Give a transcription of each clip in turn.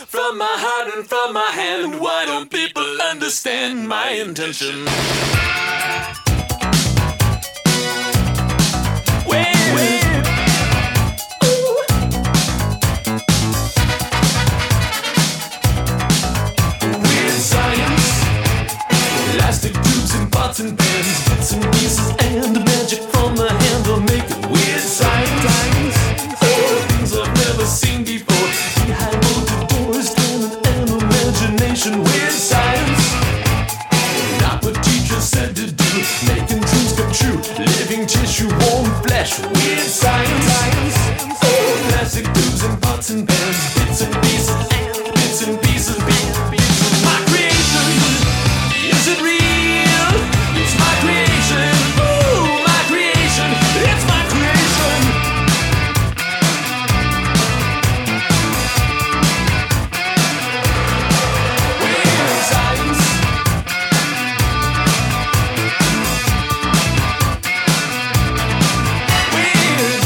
from my heart and from my hand. Why don't people understand my intention? Weird science, elastic tubes and pots and pans, bits and pieces and magic from the hand will make it weird science. Things I've never seen before, behind bolted doors, talent and imagination. Weird science, not what teachers said to do, making dreams come true, living tissue, warm flesh. Weird science, plastic tubes and pots and pans, bits and pieces and bits and pieces. My creation, is it real? It's my creation. Ooh, my creation. It's my creation. Weird science. Weird.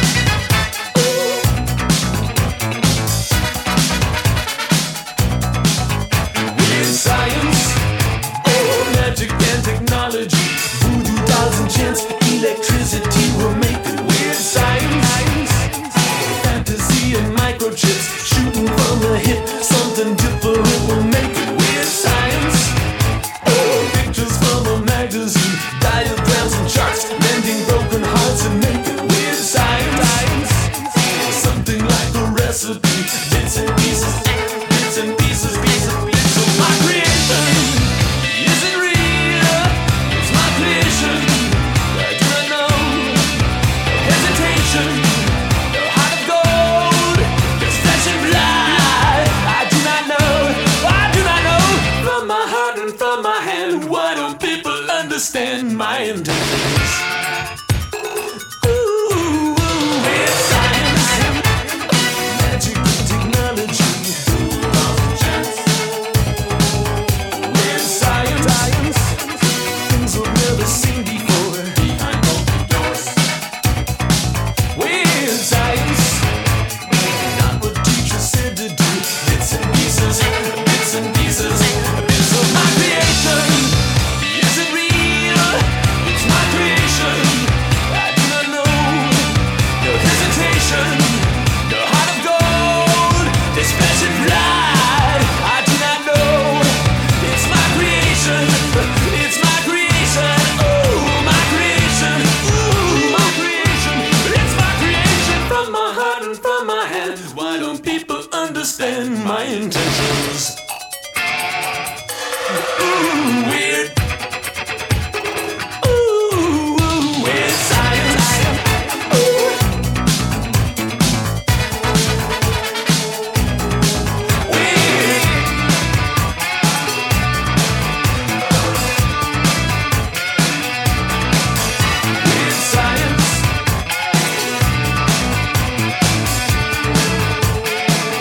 Weird science. Oh, magic and technology, voodoo dolls and chants, electricity will make it. Weird science, fantasy and microchips, shooting from the hip, something different will make it. Weird science, oh, pictures from a magazine, diagrams and charts, mending broken hearts and make it. Weird science, something like a recipe, bits and pieces, bits and pieces, pieces of my creation. Is it real? It's my creation. I do not know. No hesitation. No heart of gold. Just flesh and blood. I do not know. I do not know. From my heart and from my hand, why don't people understand my intentions? Ooh, weird science. Magic and technology. Weird science, things we've never seen before, behind open doors. Weird science, not what teachers said to do, bits and pieces, bits and pieces, bits of my creation. Is it real? It's my creation. I do not know. No hesitation, no heart of gold, this flesh and blood. I do not know. It's my creation. It's my creation. Oh, my creation. Ooh, my creation. It's my creation. From my heart and from my hand. Why don't people understand my intentions? Ooh, weird. Ooh, weird science. Ooh. Weird. Weird science.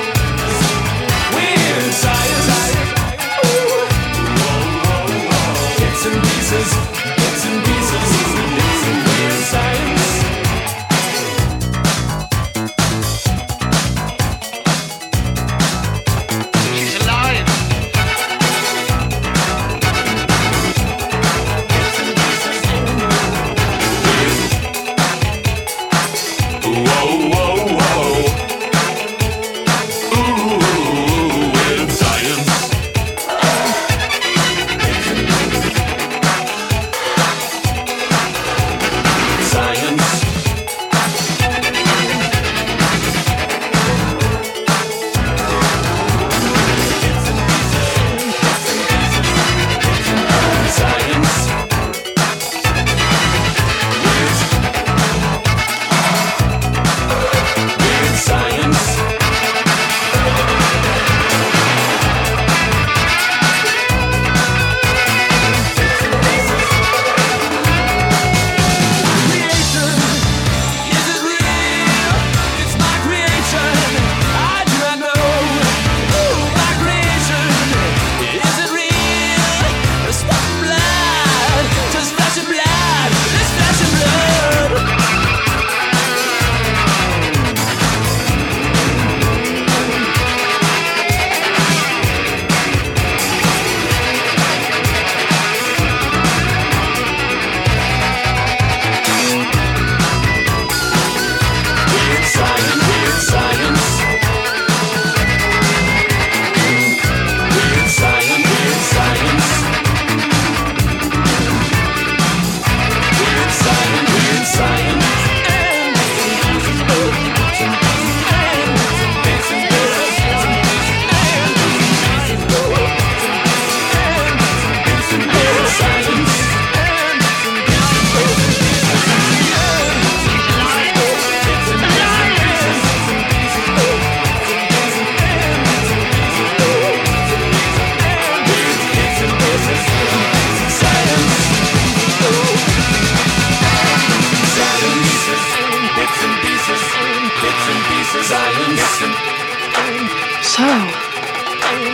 Weird science. Ooh. Whoa, whoa, whoa.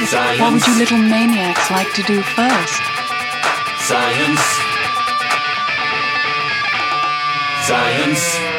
Science. What would you little maniacs like to do first? Science. Science.